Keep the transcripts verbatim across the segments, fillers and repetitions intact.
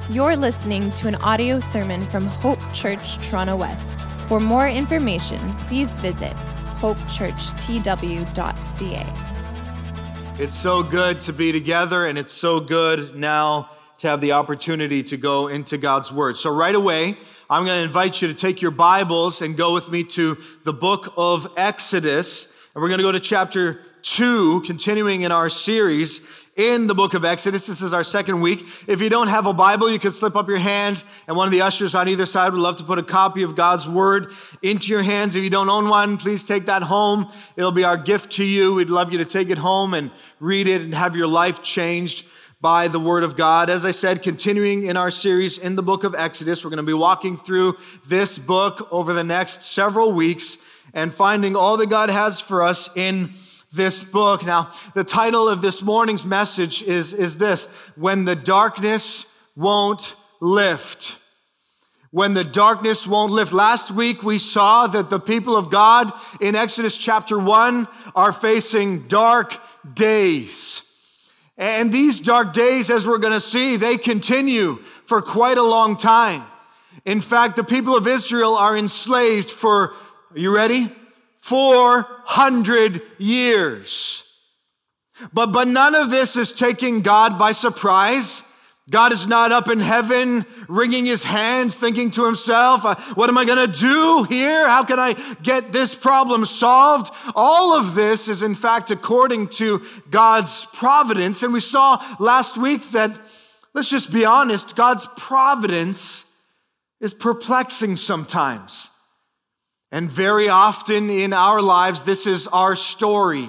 You're listening to an audio sermon from Hope Church Toronto West. For more information, please visit hope church t w dot c a. It's so good to be together, and it's so good now to have the opportunity to go into God's Word. So right away, I'm going to invite you to take your Bibles and go with me to the book of Exodus. And we're going to go to chapter two, continuing in our series in the book of Exodus. This is our second week. If you don't have a Bible, you can slip up your hand, and one of the ushers on either side would love to put a copy of God's Word into your hands. If you don't own one, please take that home. It'll be our gift to you. We'd love you to take it home and read it and have your life changed by the Word of God. As I said, continuing in our series in the book of Exodus, we're going to be walking through this book over the next several weeks and finding all that God has for us in this book. Now, the title of this morning's message is, is this: When the Darkness Won't Lift. When the darkness won't lift. Last week, we saw that the people of God in Exodus chapter one are facing dark days. And these dark days, as we're going to see, they continue for quite a long time. In fact, the people of Israel are enslaved for, are you ready? four hundred years. But, but none of this is taking God by surprise. God is not up in heaven wringing his hands, thinking to himself, what am I going to do here? How can I get this problem solved? All of this is, in fact, according to God's providence. And we saw last week that, let's just be honest, God's providence is perplexing sometimes. And very often in our lives, this is our story,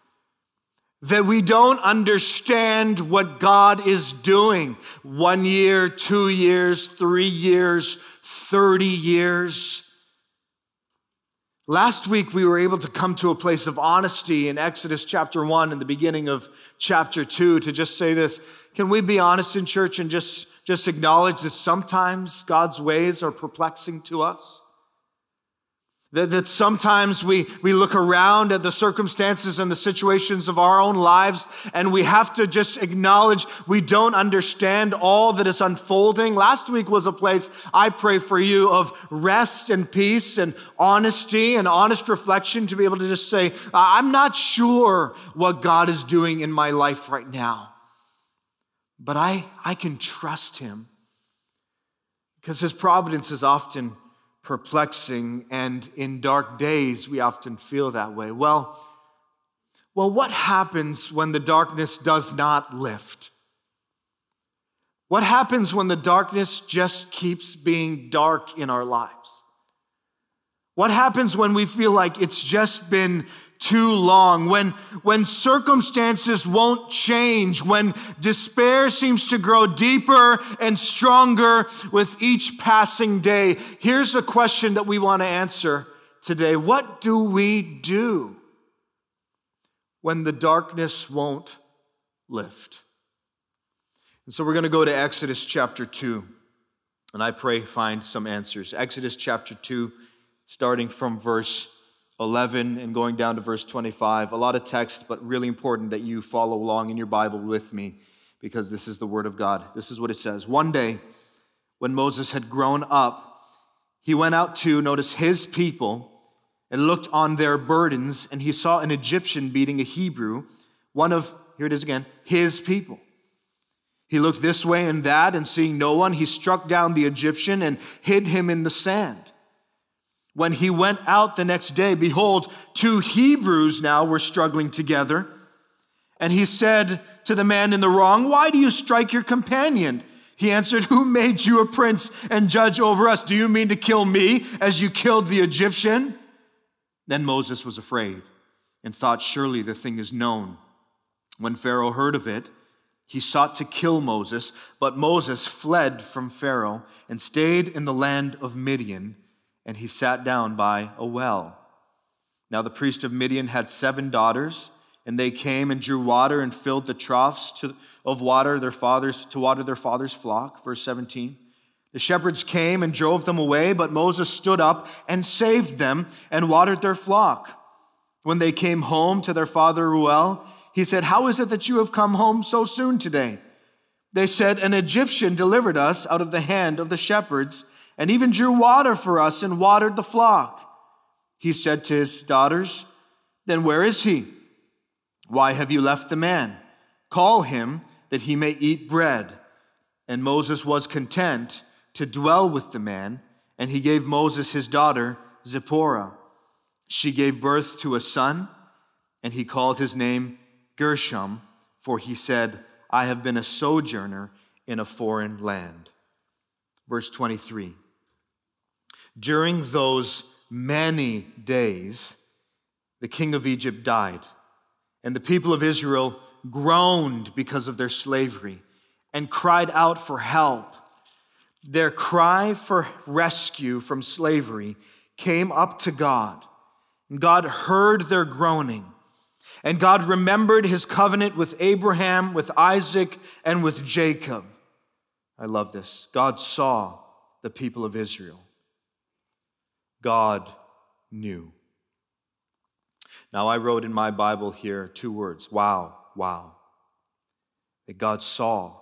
that we don't understand what God is doing. One year, two years, three years, thirty years. Last week, we were able to come to a place of honesty in Exodus chapter one and the beginning of chapter two to just say this: can we be honest in church and just, just acknowledge that sometimes God's ways are perplexing to us? That, that sometimes we, we look around at the circumstances and the situations of our own lives, and we have to just acknowledge we don't understand all that is unfolding. Last week was a place, I pray for you, of rest and peace and honesty and honest reflection, to be able to just say, I'm not sure what God is doing in my life right now, but I, I can trust him, because his providence is often perplexing, and in dark days, we often feel that way. Well, well, what happens when the darkness does not lift? What happens when the darkness just keeps being dark in our lives? What happens when we feel like it's just been too long, when, when circumstances won't change, when despair seems to grow deeper and stronger with each passing day? Here's a question that we want to answer today. What do we do when the darkness won't lift? And so we're going to go to Exodus chapter two, and I pray find some answers. Exodus chapter two, starting from verse eleven and going down to verse twenty-five. A lot of text, but really important that you follow along in your Bible with me, because this is the Word of God. This is what it says. One day, when Moses had grown up, he went out to, notice, his people and looked on their burdens, and he saw an Egyptian beating a Hebrew, one of, here it is again, his people. He looked this way and that, and seeing no one, he struck down the Egyptian and hid him in the sand. When he went out the next day, behold, two Hebrews now were struggling together. And he said to the man in the wrong, why do you strike your companion? He answered, who made you a prince and judge over us? Do you mean to kill me as you killed the Egyptian? Then Moses was afraid and thought, surely the thing is known. When Pharaoh heard of it, he sought to kill Moses, but Moses fled from Pharaoh and stayed in the land of Midian. And he sat down by a well. Now the priest of Midian had seven daughters, and they came and drew water and filled the troughs to, of water their fathers to water their father's flock. Verse seventeen. The shepherds came and drove them away, but Moses stood up and saved them and watered their flock. When they came home to their father Reuel, he said, how is it that you have come home so soon today? They said, an Egyptian delivered us out of the hand of the shepherds and even drew water for us and watered the flock. He said to his daughters, then where is he? Why have you left the man? Call him that he may eat bread. And Moses was content to dwell with the man, and he gave Moses his daughter Zipporah. She gave birth to a son, and he called his name Gershom, for he said, I have been a sojourner in a foreign land. Verse twenty-three. During those many days, the king of Egypt died, and the people of Israel groaned because of their slavery and cried out for help. Their cry for rescue from slavery came up to God, and God heard their groaning. And God remembered his covenant with Abraham, with Isaac, and with Jacob. I love this. God saw the people of Israel. God knew. Now, I wrote in my Bible here two words, wow, wow. That God saw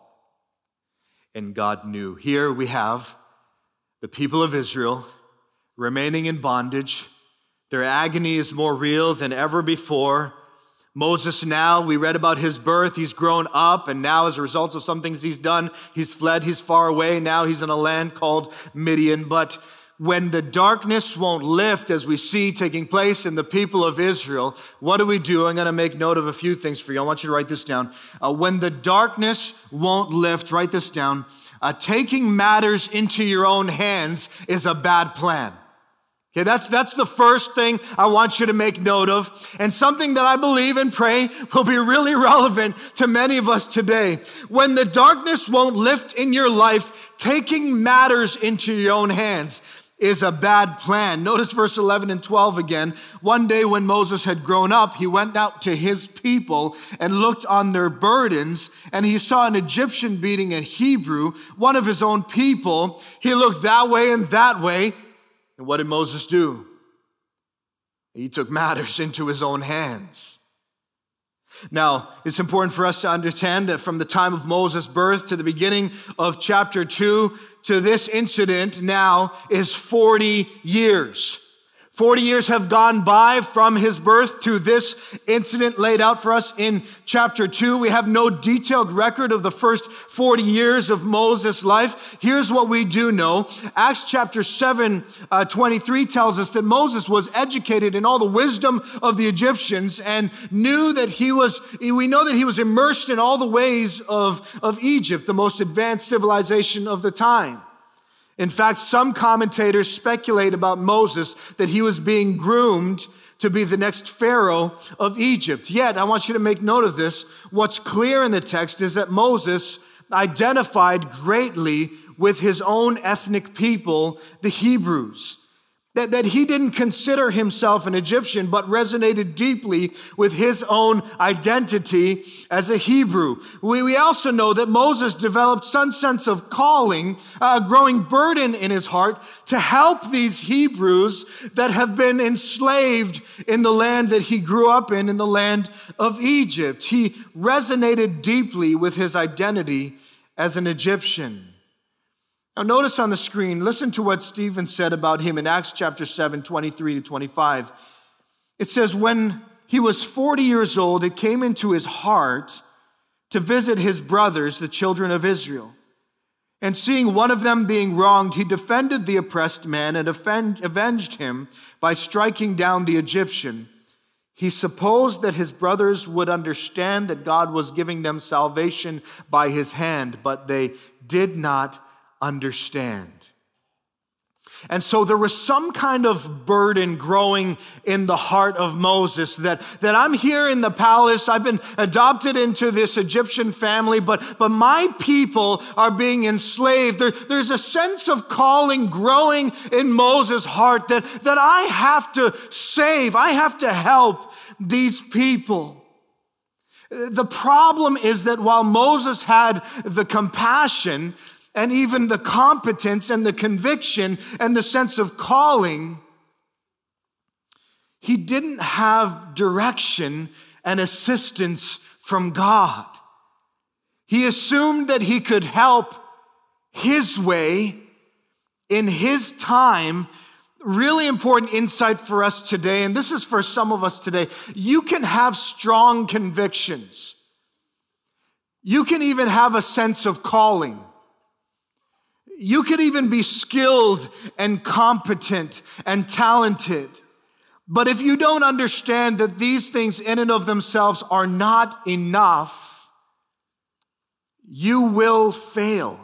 and God knew. Here we have the people of Israel remaining in bondage. Their agony is more real than ever before. Moses now, we read about his birth. He's grown up, and now as a result of some things he's done, he's fled, he's far away. Now he's in a land called Midian. But when the darkness won't lift, as we see taking place in the people of Israel, what do we do? I'm going to make note of a few things for you. I want you to write this down. Uh, when the darkness won't lift, write this down. Uh, taking matters into your own hands is a bad plan. Okay, that's, that's the first thing I want you to make note of, and something that I believe and pray will be really relevant to many of us today. When the darkness won't lift in your life, taking matters into your own hands is a bad plan. Notice verse eleven and twelve again. One day when Moses had grown up, he went out to his people and looked on their burdens, and he saw an Egyptian beating a Hebrew, one of his own people. He looked that way and that way. And what did Moses do? He took matters into his own hands. Now, it's important for us to understand that from the time of Moses' birth to the beginning of chapter two to this incident now is forty years. forty years have gone by from his birth to this incident laid out for us in chapter two. We have no detailed record of the first forty years of Moses' life. Here's what we do know. Acts chapter seven, uh, twenty-three tells us that Moses was educated in all the wisdom of the Egyptians and knew that he was, we know that he was immersed in all the ways of, of Egypt, the most advanced civilization of the time. In fact, some commentators speculate about Moses that he was being groomed to be the next Pharaoh of Egypt. Yet, I want you to make note of this. What's clear in the text is that Moses identified greatly with his own ethnic people, the Hebrews. That, that he didn't consider himself an Egyptian, but resonated deeply with his own identity as a Hebrew. We, we also know that Moses developed some sense of calling, a growing burden in his heart to help these Hebrews that have been enslaved in the land that he grew up in, in the land of Egypt. He resonated deeply with his identity as an Egyptian. Now notice on the screen, listen to what Stephen said about him in Acts chapter seven, twenty-three to twenty-five. It says, when he was forty years old, it came into his heart to visit his brothers, the children of Israel. And seeing one of them being wronged, he defended the oppressed man and avenged him by striking down the Egyptian. He supposed that his brothers would understand that God was giving them salvation by his hand, but they did not understand. And so there was some kind of burden growing in the heart of Moses that, that I'm here in the palace, I've been adopted into this Egyptian family, but, but my people are being enslaved. There, there's a sense of calling growing in Moses' heart that, that I have to save, I have to help these people. The problem is that while Moses had the compassion and even the competence and the conviction and the sense of calling, he didn't have direction and assistance from God. He assumed that he could help his way in his time. Really important insight for us today, and this is for some of us today. You can have strong convictions. You can even have a sense of calling. You could even be skilled and competent and talented. But if you don't understand that these things in and of themselves are not enough, you will fail.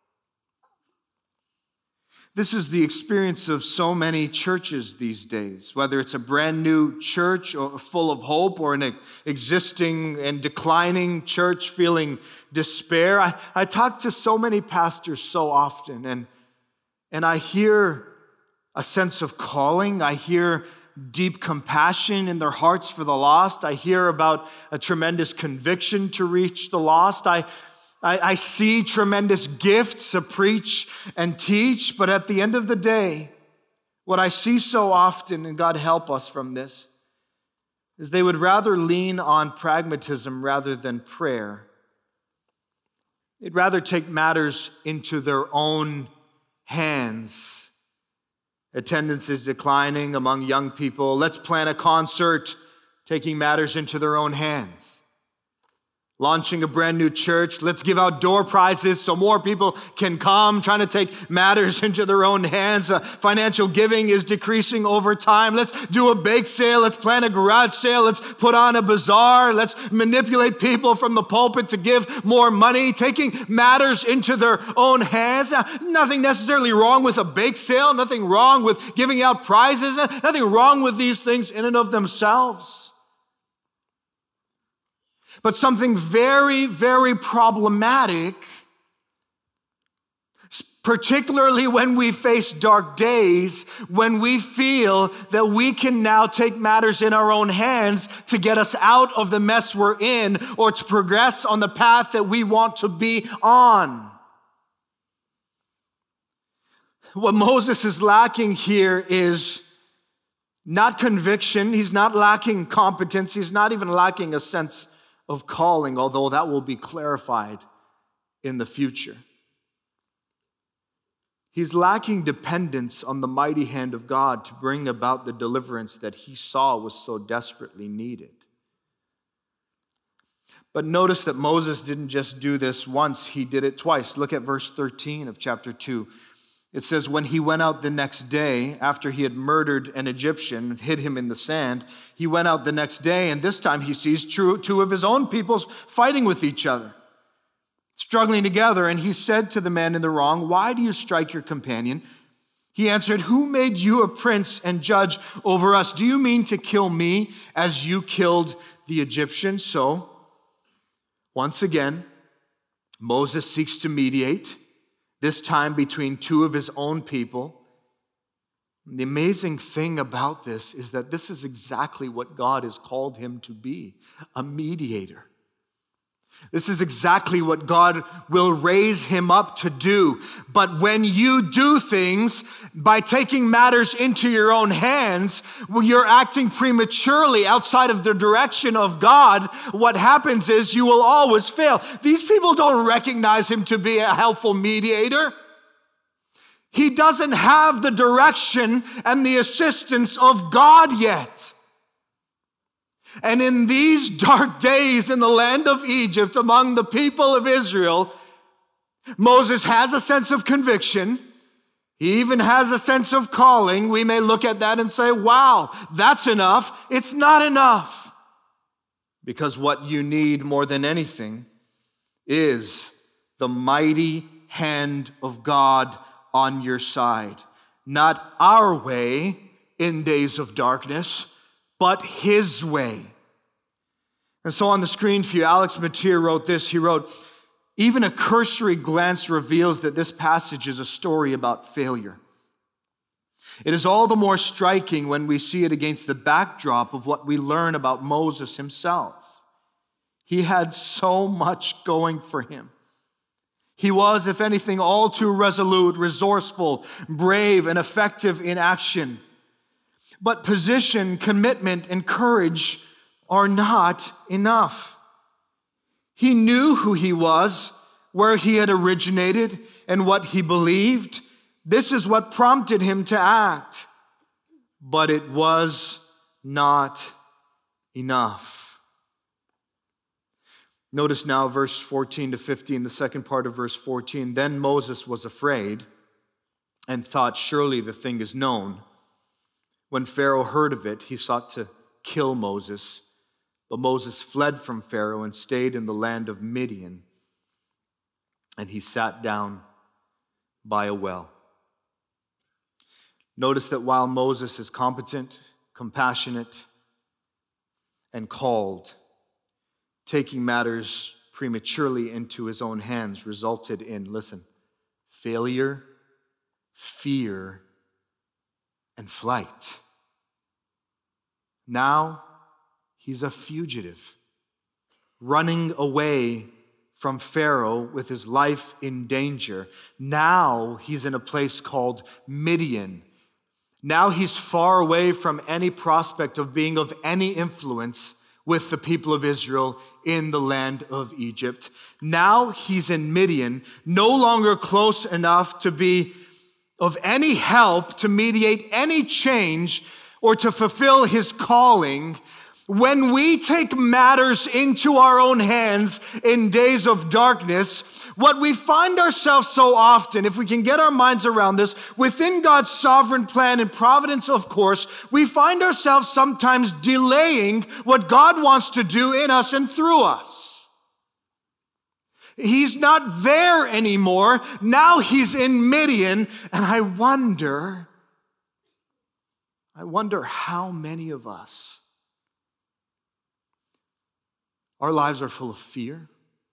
This is the experience of so many churches these days, whether it's a brand new church or full of hope or an existing and declining church feeling despair. I, I talk to so many pastors so often, and, and I hear a sense of calling. I hear deep compassion in their hearts for the lost. I hear about a tremendous conviction to reach the lost. I I, I see tremendous gifts to preach and teach, but at the end of the day, what I see so often, and God help us from this, is they would rather lean on pragmatism rather than prayer. They'd rather take matters into their own hands. Attendance is declining among young people. Let's plan a concert, taking matters into their own hands. Launching a brand new church, let's give out door prizes so more people can come, trying to take matters into their own hands. Uh, financial giving is decreasing over time. Let's do a bake sale. Let's plan a garage sale. Let's put on a bazaar. Let's manipulate people from the pulpit to give more money, taking matters into their own hands. Uh, nothing necessarily wrong with a bake sale. Nothing wrong with giving out prizes. Uh, nothing wrong with these things in and of themselves. But something very, very problematic, particularly when we face dark days, when we feel that we can now take matters in our own hands to get us out of the mess we're in or to progress on the path that we want to be on. What Moses is lacking here is not conviction. He's not lacking competence. He's not even lacking a sense of calling, although that will be clarified in the future. He's lacking dependence on the mighty hand of God to bring about the deliverance that he saw was so desperately needed. But notice that Moses didn't just do this once, he did it twice. Look at verse thirteen of chapter two. It says, when he went out the next day, after he had murdered an Egyptian and hid him in the sand, he went out the next day, and this time he sees two of his own peoples fighting with each other, struggling together. And he said to the man in the wrong, why do you strike your companion? He answered, who made you a prince and judge over us? Do you mean to kill me as you killed the Egyptian? So, once again, Moses seeks to mediate, this time between two of his own people. And the amazing thing about this is that this is exactly what God has called him to be, a mediator. This is exactly what God will raise him up to do. But when you do things by taking matters into your own hands, when you're acting prematurely outside of the direction of God, what happens is you will always fail. These people don't recognize him to be a helpful mediator. He doesn't have the direction and the assistance of God yet. And in these dark days in the land of Egypt, among the people of Israel, Moses has a sense of conviction. He even has a sense of calling. We may look at that and say, wow, that's enough. It's not enough. Because what you need more than anything is the mighty hand of God on your side. Not our way in days of darkness, but his way. And so on the screen for you, Alex Mateer wrote this. He wrote, even a cursory glance reveals that this passage is a story about failure. It is all the more striking when we see it against the backdrop of what we learn about Moses himself. He had so much going for him. He was, if anything, all too resolute, resourceful, brave, and effective in action. But position, commitment, and courage are not enough. He knew who he was, where he had originated, and what he believed. This is what prompted him to act. But it was not enough. Notice now verse fourteen to fifteen, the second part of verse fourteen. Then Moses was afraid and thought, surely the thing is known. When Pharaoh heard of it, he sought to kill Moses. But Moses fled from Pharaoh and stayed in the land of Midian. And he sat down by a well. Notice that while Moses is competent, compassionate, and called, taking matters prematurely into his own hands resulted in, listen, failure, fear, and flight. Now he's a fugitive, running away from Pharaoh with his life in danger. Now he's in a place called Midian. Now he's far away from any prospect of being of any influence with the people of Israel in the land of Egypt. Now he's in Midian, no longer close enough to be of any help to mediate any change or to fulfill his calling. When we take matters into our own hands in days of darkness, what we find ourselves so often, if we can get our minds around this, within God's sovereign plan and providence, of course, we find ourselves sometimes delaying what God wants to do in us and through us. He's not there anymore. Now he's in Midian, and I wonder, I wonder how many of us, our lives are full of fear.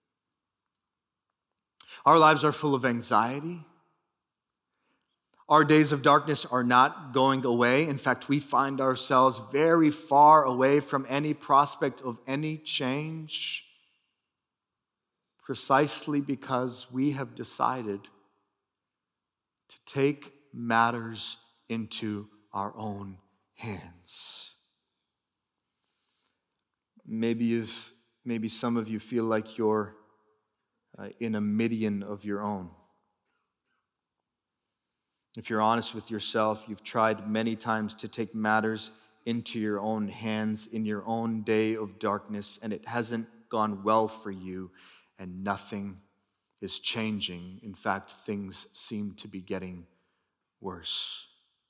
Our lives are full of anxiety. Our days of darkness are not going away. In fact, we find ourselves very far away from any prospect of any change, precisely because we have decided to take matters into our own hands. Maybe you've Maybe some of you feel like you're uh, in a Midian of your own. If you're honest with yourself, you've tried many times to take matters into your own hands in your own day of darkness, and it hasn't gone well for you, and nothing is changing. In fact, things seem to be getting worse.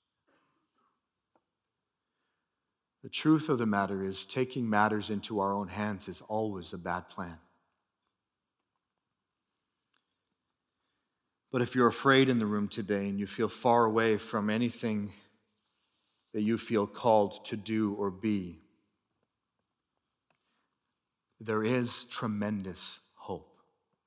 The truth of the matter is, taking matters into our own hands is always a bad plan. But if you're afraid in the room today and you feel far away from anything that you feel called to do or be, there is tremendous hope.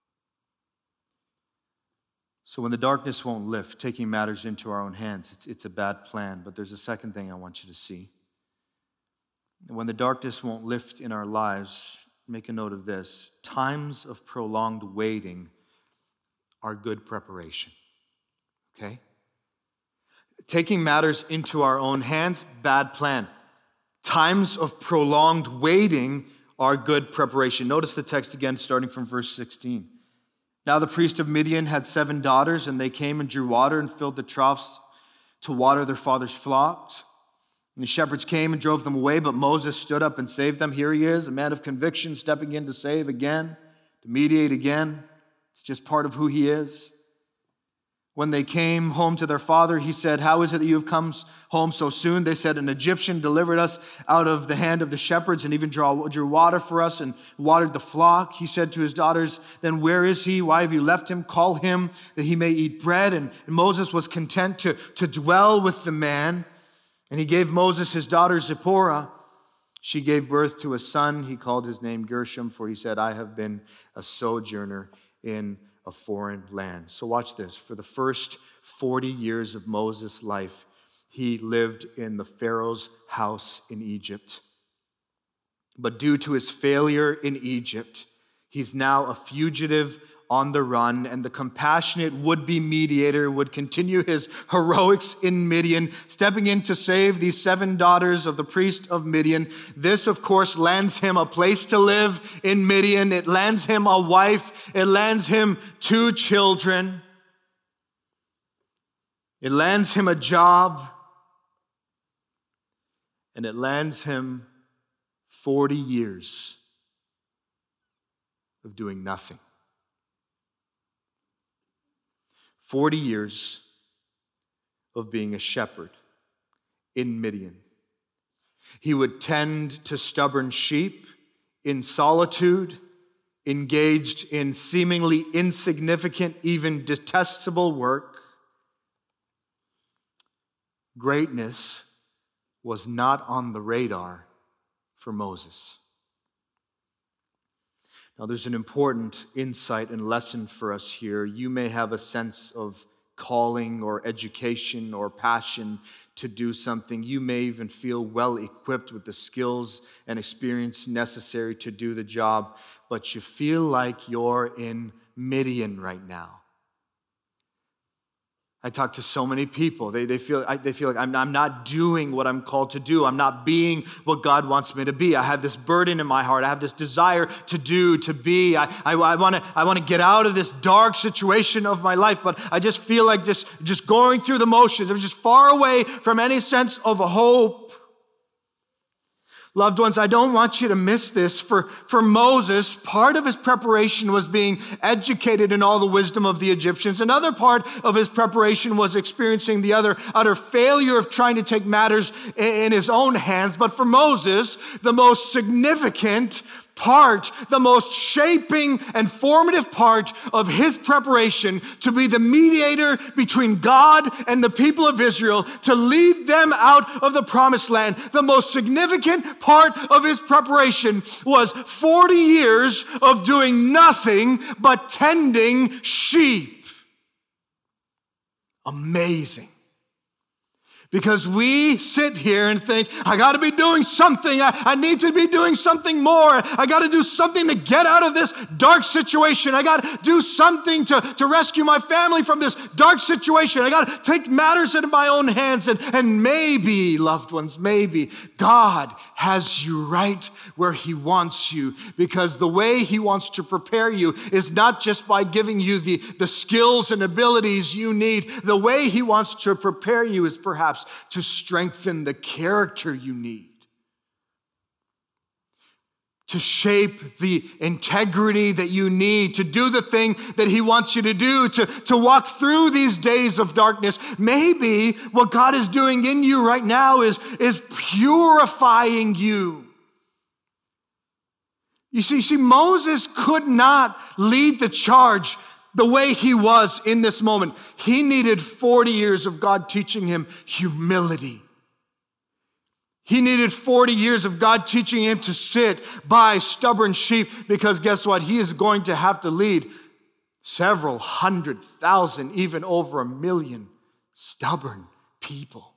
So when the darkness won't lift, taking matters into our own hands, it's, it's a bad plan. But there's a second thing I want you to see. When the darkness won't lift in our lives, make a note of this. Times of prolonged waiting are good preparation. Okay? Taking matters into our own hands, bad plan. Times of prolonged waiting are good preparation. Notice the text again, starting from verse sixteen. Now the priest of Midian had seven daughters, and they came and drew water and filled the troughs to water their father's flocks. And the shepherds came and drove them away, but Moses stood up and saved them. Here he is, a man of conviction, stepping in to save again, to mediate again. It's just part of who he is. When they came home to their father, he said, "How is it that you have come home so soon?" They said, "An Egyptian delivered us out of the hand of the shepherds and even drew, drew water for us and watered the flock." He said to his daughters, "Then where is he? Why have you left him? Call him that he may eat bread." And Moses was content to, to dwell with the man. And he gave Moses his daughter Zipporah. She gave birth to a son. He called his name Gershom, for he said, "I have been a sojourner in a foreign land." So watch this. For the first forty years of Moses' life, he lived in the Pharaoh's house in Egypt. But due to his failure in Egypt, he's now a fugitive on the run, and the compassionate would-be mediator would continue his heroics in Midian, stepping in to save these seven daughters of the priest of Midian. This, of course, lands him a place to live in Midian. It lands him a wife. It lands him two children. It lands him a job. And it lands him forty years of doing nothing. forty years of being a shepherd in Midian. He would tend to stubborn sheep in solitude, engaged in seemingly insignificant, even detestable work. Greatness was not on the radar for Moses. Now, there's an important insight and lesson for us here. You may have a sense of calling or education or passion to do something. You may even feel well equipped with the skills and experience necessary to do the job, but you feel like you're in Midian right now. I talk to so many people. They, they, feel, I, they feel like I'm, I'm not doing what I'm called to do. I'm not being what God wants me to be. I have this burden in my heart. I have this desire to do, to be. I, I, I want to I want to get out of this dark situation of my life, but I just feel like just, just going through the motions. I'm just far away from any sense of hope. Loved ones, I don't want you to miss this. For, for Moses, part of his preparation was being educated in all the wisdom of the Egyptians. Another part of his preparation was experiencing the other utter failure of trying to take matters in, in his own hands. But for Moses, the most significant part, the most shaping and formative part of his preparation to be the mediator between God and the people of Israel, to lead them out of the promised land. The most significant part of his preparation was forty years of doing nothing but tending sheep. Amazing. Because we sit here and think, I got to be doing something. I, I need to be doing something more. I got to do something to get out of this dark situation. I got to do something to, to rescue my family from this dark situation. I got to take matters into my own hands. And, and maybe, loved ones, maybe God has you right where he wants you, because the way he wants to prepare you is not just by giving you the, the skills and abilities you need. The way he wants to prepare you is perhaps to strengthen the character you need, to shape the integrity that you need, to do the thing that he wants you to do, to, to walk through these days of darkness. Maybe what God is doing in you right now is, is purifying you. You see, see, Moses could not lead the charge the way he was in this moment. He needed forty years of God teaching him humility. He needed forty years of God teaching him to sit by stubborn sheep, because guess what? He is going to have to lead several hundred thousand, even over a million stubborn people.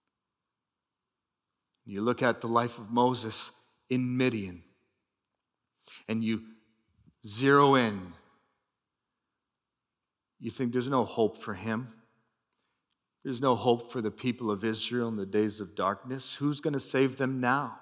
You look at the life of Moses in Midian, and you zero in. You think there's no hope for him? There's no hope for the people of Israel in the days of darkness. Who's going to save them now?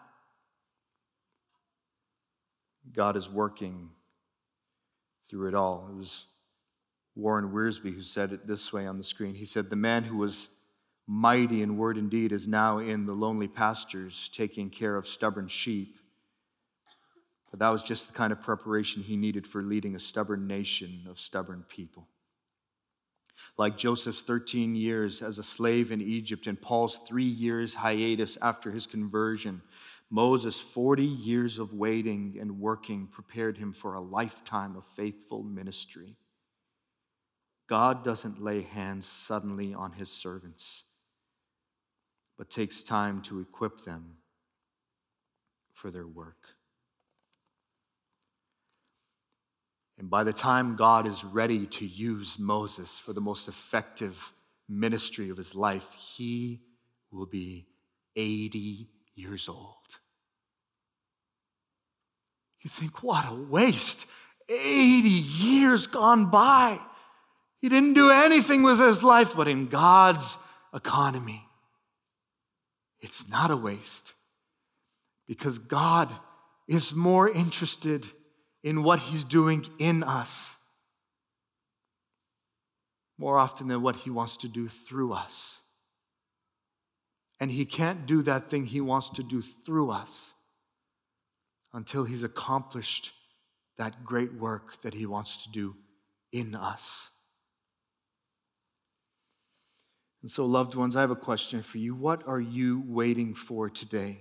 God is working through it all. It was Warren Wiersbe who said it this way on the screen. He said, the man who was mighty in word and deed is now in the lonely pastures taking care of stubborn sheep. But that was just the kind of preparation he needed for leading a stubborn nation of stubborn people. Like Joseph's thirteen years as a slave in Egypt and Paul's three years hiatus after his conversion, Moses' forty years of waiting and working prepared him for a lifetime of faithful ministry. God doesn't lay hands suddenly on his servants, but takes time to equip them for their work. And by the time God is ready to use Moses for the most effective ministry of his life, he will be eighty years old. You think, what a waste. eighty years gone by. He didn't do anything with his life, but in God's economy, it's not a waste, because God is more interested in what he's doing in us more often than what he wants to do through us. And he can't do that thing he wants to do through us until he's accomplished that great work that he wants to do in us. And so, loved ones, I have a question for you. What are you waiting for today?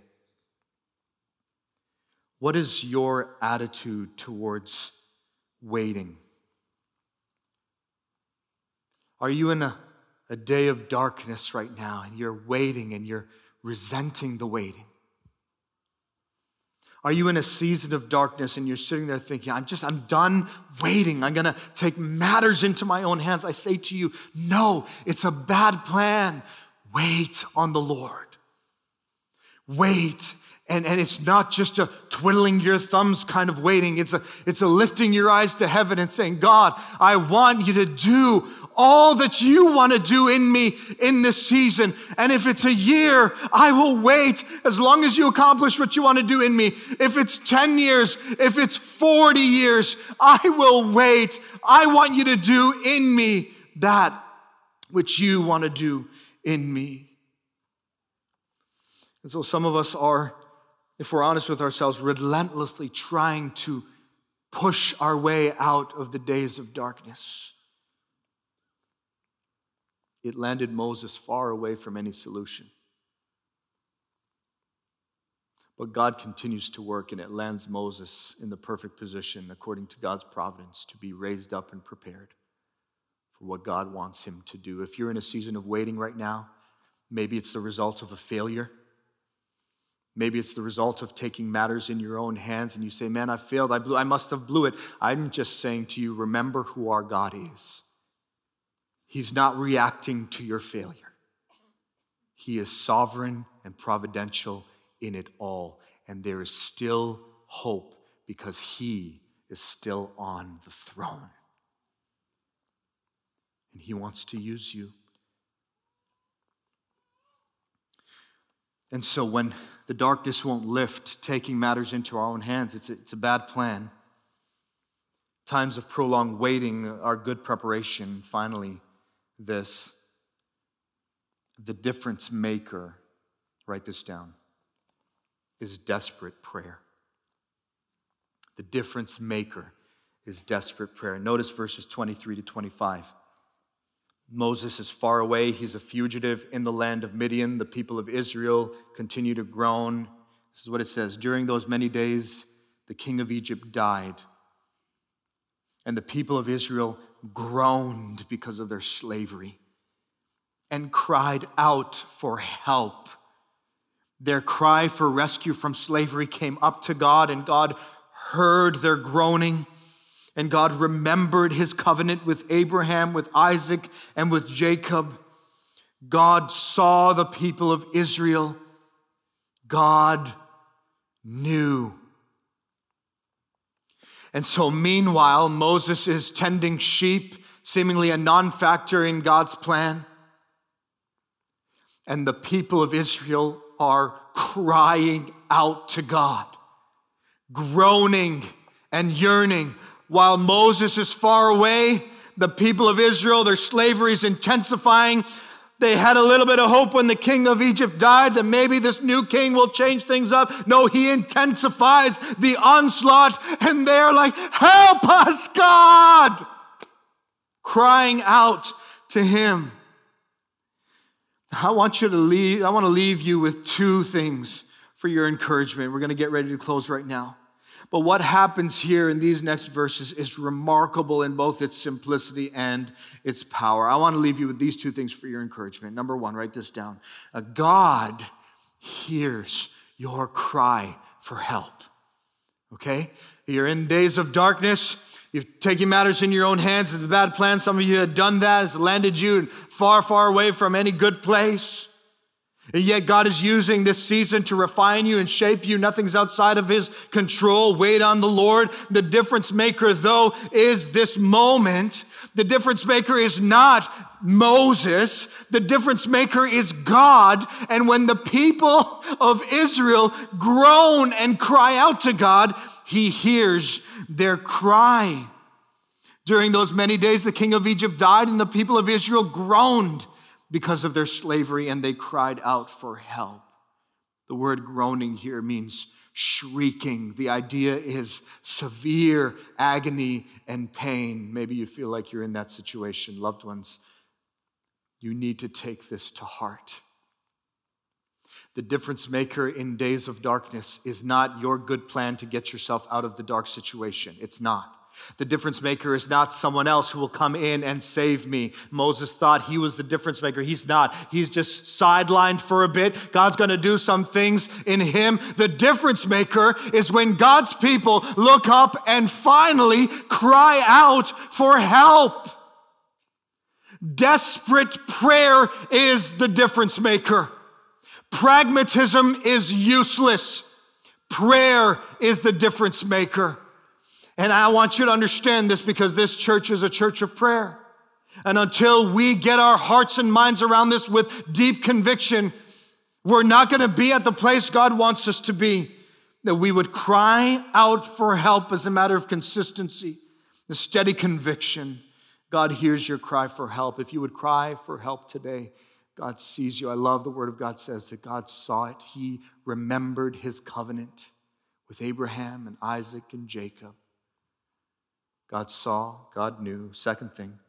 What is your attitude towards waiting? Are you in a, a day of darkness right now and you're waiting and you're resenting the waiting? Are you in a season of darkness and you're sitting there thinking, I'm just, I'm done waiting. I'm going to take matters into my own hands. I say to you, no, it's a bad plan. Wait on the Lord. Wait. And, and it's not just a twiddling your thumbs kind of waiting. It's a, it's a lifting your eyes to heaven and saying, God, I want you to do all that you want to do in me in this season. And if it's a year, I will wait as long as you accomplish what you want to do in me. If it's ten years, if it's forty years, I will wait. I want you to do in me that which you want to do in me. And so some of us are, if we're honest with ourselves, relentlessly trying to push our way out of the days of darkness. It landed Moses far away from any solution. But God continues to work, and it lands Moses in the perfect position, according to God's providence, to be raised up and prepared for what God wants him to do. If you're in a season of waiting right now, maybe it's the result of a failure. Maybe it's the result of taking matters in your own hands, and you say, man, I failed, I blew, I must have blew it. I'm just saying to you, remember who our God is. He's not reacting to your failure. He is sovereign and providential in it all. And there is still hope because he is still on the throne. And he wants to use you. And so when the darkness won't lift, taking matters into our own hands, it's a, it's a bad plan. Times of prolonged waiting are good preparation. Finally, this, the difference maker, write this down, is desperate prayer. The difference maker is desperate prayer. Notice verses twenty-three to twenty-five. Moses is far away. He's a fugitive in the land of Midian. The people of Israel continue to groan. This is what it says. During those many days, the king of Egypt died, and the people of Israel groaned because of their slavery and cried out for help. Their cry for rescue from slavery came up to God, and God heard their groaning, and God remembered his covenant with Abraham, with Isaac, and with Jacob. God saw the people of Israel. God knew. And so meanwhile, Moses is tending sheep, seemingly a non-factor in God's plan. And the people of Israel are crying out to God, groaning and yearning. While Moses is far away, the people of Israel, their slavery is intensifying. They had a little bit of hope when the king of Egypt died that maybe this new king will change things up. No, he intensifies the onslaught, and they're like, help us, God! Crying out to him. I want you to leave, I want to leave you with two things for your encouragement. We're going to get ready to close right now. But what happens here in these next verses is remarkable in both its simplicity and its power. I want to leave you with these two things for your encouragement. Number one, write this down. God hears your cry for help. Okay? You're in days of darkness. You've taken matters in your own hands. It's a bad plan. Some of you had done that. It's landed you far, far away from any good place. And yet God is using this season to refine you and shape you. Nothing's outside of his control. Wait on the Lord. The difference maker, though, is this moment. The difference maker is not Moses. The difference maker is God. And when the people of Israel groan and cry out to God, he hears their cry. During those many days, the king of Egypt died, and the people of Israel groaned because of their slavery, and they cried out for help. The word groaning here means shrieking. The idea is severe agony and pain. Maybe you feel like you're in that situation. Loved ones, you need to take this to heart. The difference maker in days of darkness is not your good plan to get yourself out of the dark situation. It's not. The difference maker is not someone else who will come in and save me. Moses thought he was the difference maker. He's not. He's just sidelined for a bit. God's going to do some things in him. The difference maker is when God's people look up and finally cry out for help. Desperate prayer is the difference maker. Pragmatism is useless. Prayer is the difference maker. And I want you to understand this, because this church is a church of prayer. And until we get our hearts and minds around this with deep conviction, we're not going to be at the place God wants us to be. That we would cry out for help as a matter of consistency, the steady conviction. God hears your cry for help. If you would cry for help today, God sees you. I love the word of God says that God saw it. He remembered his covenant with Abraham and Isaac and Jacob. God saw, God knew. Second thing,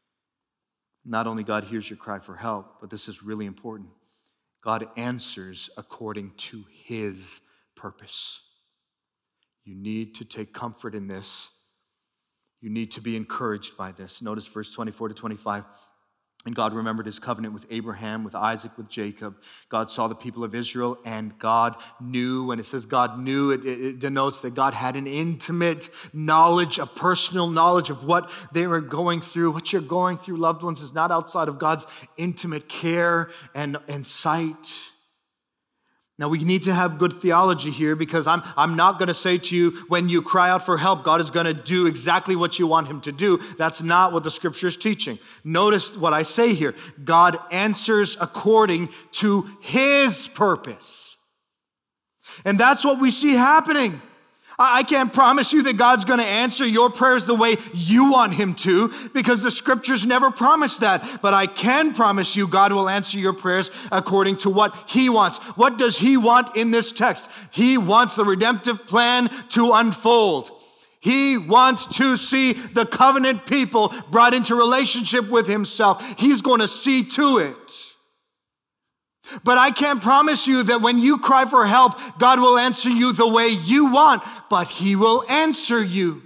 not only God hears your cry for help, but this is really important. God answers according to his purpose. You need to take comfort in this. You need to be encouraged by this. Notice verse twenty-four to twenty-five. And God remembered his covenant with Abraham, with Isaac, with Jacob. God saw the people of Israel, and God knew. When it says God knew, it, it denotes that God had an intimate knowledge, a personal knowledge of what they were going through. What you're going through, loved ones, is not outside of God's intimate care and, and sight. Now, we need to have good theology here, because I'm, I'm not going to say to you, when you cry out for help, God is going to do exactly what you want him to do. That's not what the scripture is teaching. Notice what I say here. God answers according to his purpose. And that's what we see happening. I can't promise you that God's going to answer your prayers the way you want him to, because the scriptures never promise that. But I can promise you God will answer your prayers according to what he wants. What does he want in this text? He wants the redemptive plan to unfold. He wants to see the covenant people brought into relationship with himself. He's going to see to it. But I can't promise you that when you cry for help, God will answer you the way you want, but he will answer you.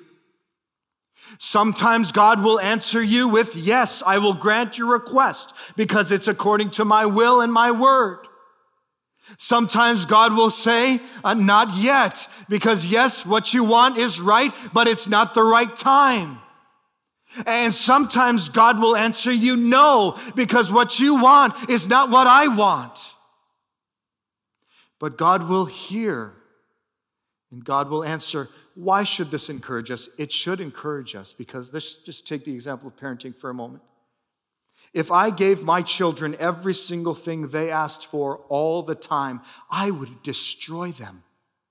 Sometimes God will answer you with, yes, I will grant your request because it's according to my will and my word. Sometimes God will say, uh, not yet, because yes, what you want is right, but it's not the right time. And sometimes God will answer you no, because what you want is not what I want. But God will hear, and God will answer. Why should this encourage us? It should encourage us, because let's just take the example of parenting for a moment. If I gave my children every single thing they asked for all the time, I would destroy them.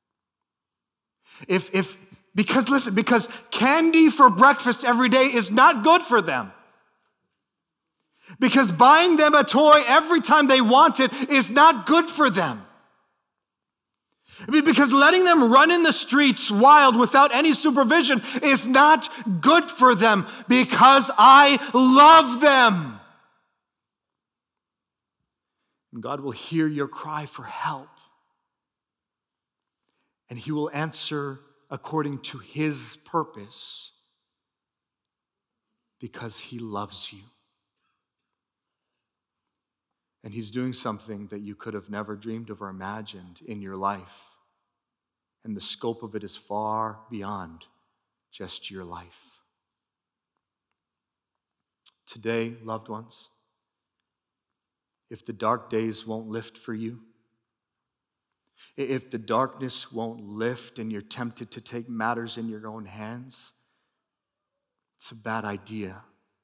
If, if, Because listen, because candy for breakfast every day is not good for them. Because buying them a toy every time they want it is not good for them. Because letting them run in the streets wild without any supervision is not good for them, because I love them. And God will hear your cry for help. And he will answer according to his purpose, because he loves you. And he's doing something that you could have never dreamed of or imagined in your life. And the scope of it is far beyond just your life. Today, loved ones, if the dark days won't lift for you, if the darkness won't lift and you're tempted to take matters in your own hands, it's a bad idea.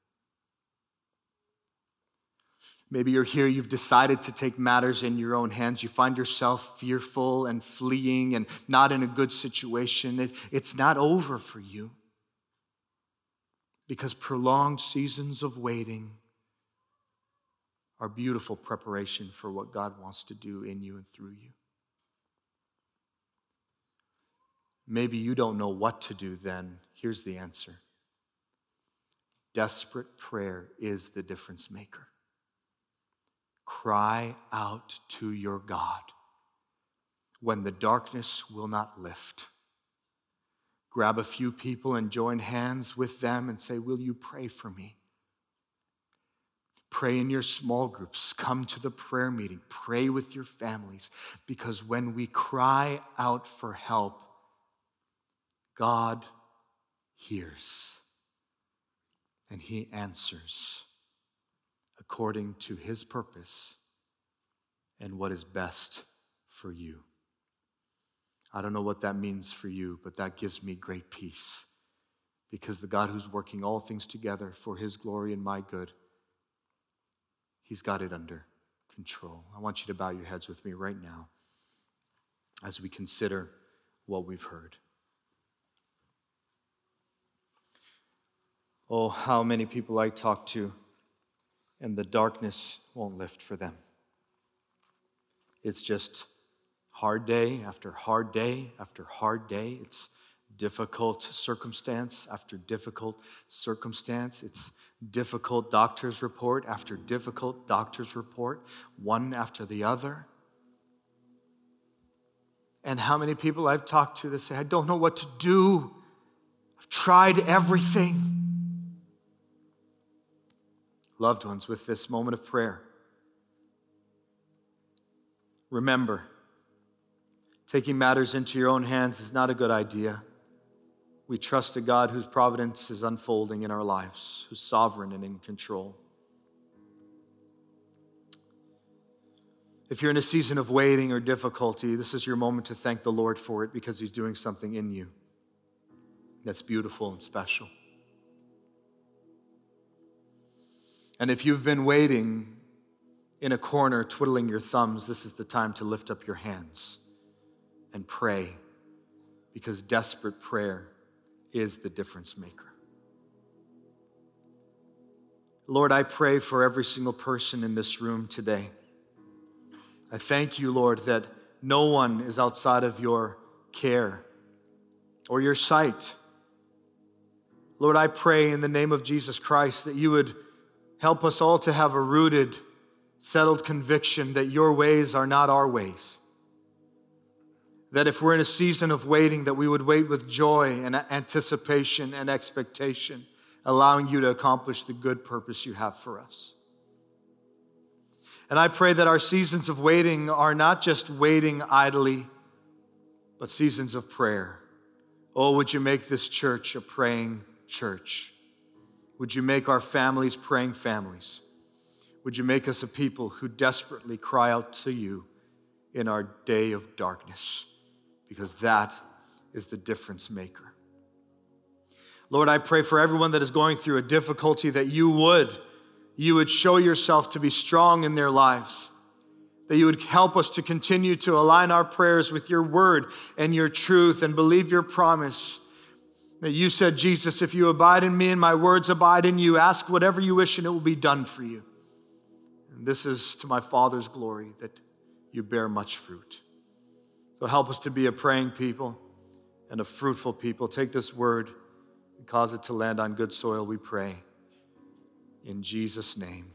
Maybe you're here, you've decided to take matters in your own hands. You find yourself fearful and fleeing and not in a good situation. It, it's not over for you, because prolonged seasons of waiting are beautiful preparation for what God wants to do in you and through you. Maybe you don't know what to do then. Here's the answer. Desperate prayer is the difference maker. Cry out to your God when the darkness will not lift. Grab a few people and join hands with them and say, will you pray for me? Pray in your small groups. Come to the prayer meeting. Pray with your families. Because when we cry out for help, God hears and He answers according to His purpose and what is best for you. I don't know what that means for you, but that gives me great peace, because the God who's working all things together for His glory and my good, He's got it under control. I want you to bow your heads with me right now as we consider what we've heard. Oh, how many people I talk to, and the darkness won't lift for them. It's just hard day after hard day after hard day. It's difficult circumstance after difficult circumstance. It's difficult doctor's report after difficult doctor's report, one after the other. And how many people I've talked to that say, I don't know what to do. I've tried everything. Loved ones, with this moment of prayer, remember, taking matters into your own hands is not a good idea. We trust a God whose providence is unfolding in our lives, who's sovereign and in control. If you're in a season of waiting or difficulty, this is your moment to thank the Lord for it, because He's doing something in you that's beautiful and special. And if you've been waiting in a corner, twiddling your thumbs, this is the time to lift up your hands and pray, because desperate prayer is the difference maker. Lord, I pray for every single person in this room today. I thank you, Lord, that no one is outside of your care or your sight. Lord, I pray in the name of Jesus Christ that you would help us all to have a rooted, settled conviction that your ways are not our ways. That if we're in a season of waiting, that we would wait with joy and anticipation and expectation, allowing you to accomplish the good purpose you have for us. And I pray that our seasons of waiting are not just waiting idly, but seasons of prayer. Oh, would you make this church a praying church? Would you make our families praying families? Would you make us a people who desperately cry out to you in our day of darkness? Because that is the difference maker. Lord, I pray for everyone that is going through a difficulty, that you would, you would show yourself to be strong in their lives, that you would help us to continue to align our prayers with your word and your truth and believe your promise. That you said, Jesus, if you abide in me and my words abide in you, ask whatever you wish and it will be done for you. And this is to my Father's glory, that you bear much fruit. So help us to be a praying people and a fruitful people. Take this word and cause it to land on good soil, we pray. In Jesus' name.